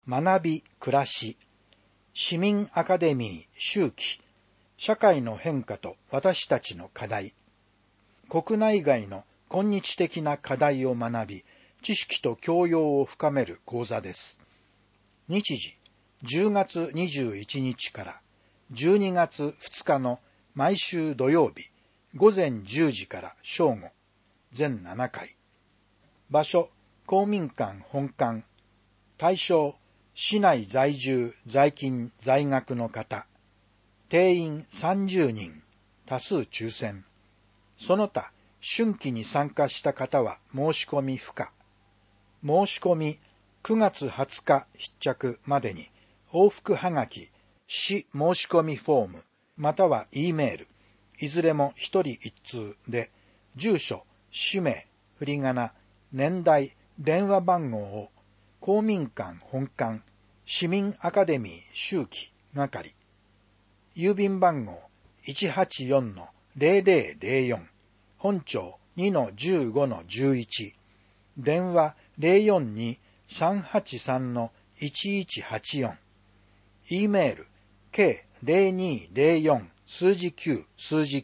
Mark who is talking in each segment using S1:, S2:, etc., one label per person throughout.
S1: 学び暮らし、市民アカデミー周期、社会の変化と私たちの課題、国内外の今日的な課題を学び、知識と教養を深める講座です。日時、10月21日から12月2日の毎週土曜日、午前10時から正午、全7回。場所、公民館本館。対象、市内在住、在勤、在学の方。定員30人、多数抽選。その他、春季に参加した方は申し込み不可。申し込み9月20日必着までに往復はがき、市申し込みフォーム、または E メール、いずれも一人一通で、住所、氏名、振り仮名、年代、電話番号を公民館本館、市民アカデミー周期係、郵便番号 184-0004、本庁 2-15-11、電話 042-383-1184、E メール k0204 数字9数字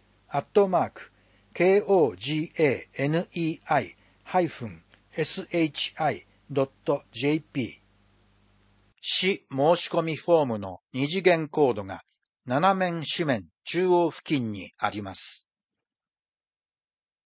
S1: 9@KOGANEI-SHI.jp 市申し込みフォームの二次元コードが斜面紙面中央付近にあります。